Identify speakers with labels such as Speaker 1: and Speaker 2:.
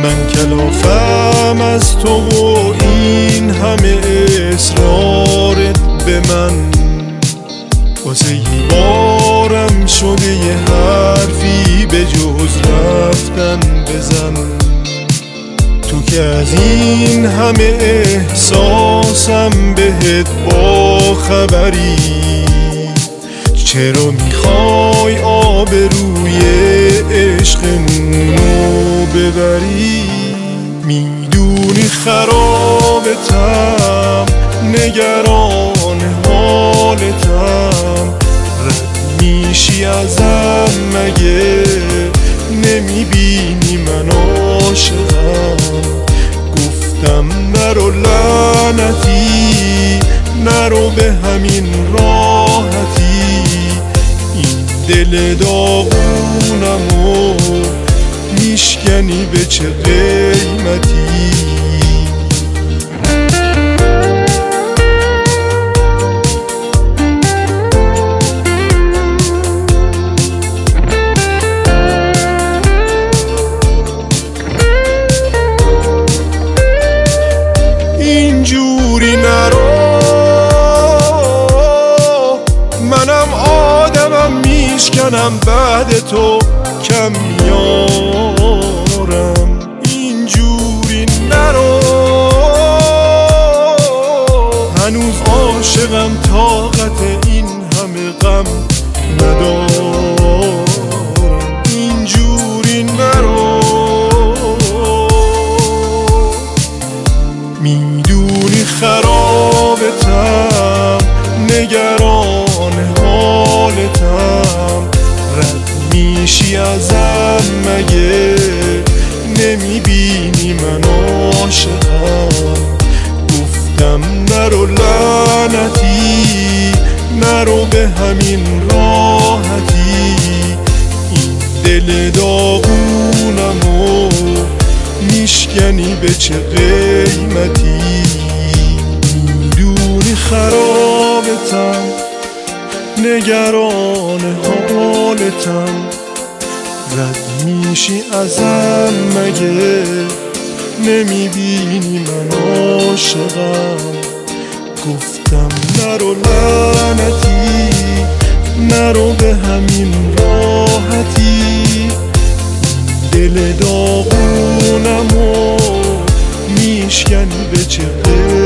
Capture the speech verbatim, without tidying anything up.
Speaker 1: من کلافم از تو و این همه اصرارت به من، واسه یه بارم شده یه حرفی به جز رفتن بزن. تو که از این همه احساسم بهت با خبری، چرا میخوای آبروی عشقمونو ببری؟ میدونی خرابتم، نگران حالتم، رد میشی ازم مگه نمیبینی من عاشقم؟ گفتم نرو لعنتی، نرو به همین راحتی، این دل داغونمو میشکنی به چه قیمتی؟ اینجوری نرو، منم آدمم میشکنم بعد تو کم میارم. اینجوری نرو، هنوز عاشقم، طاقت این همه غم ندارم. اینجوری نرو، میدونی خرابتم، نگران حالتم، رد میشی ازم مگه نمیبینی من عاشقم؟ گفتم نرو لعنتی، نرو به همین راحتی، این دل داغونمو میشکنی به چه قیمتی؟ میدونی خرابتم، نگران حالتم، رد میشی ازم مگه نمیبینی من عاشقم؟ گفتم نرو لعنتی، نرو به همین راحتی، دل داغونمو میشکنی به چه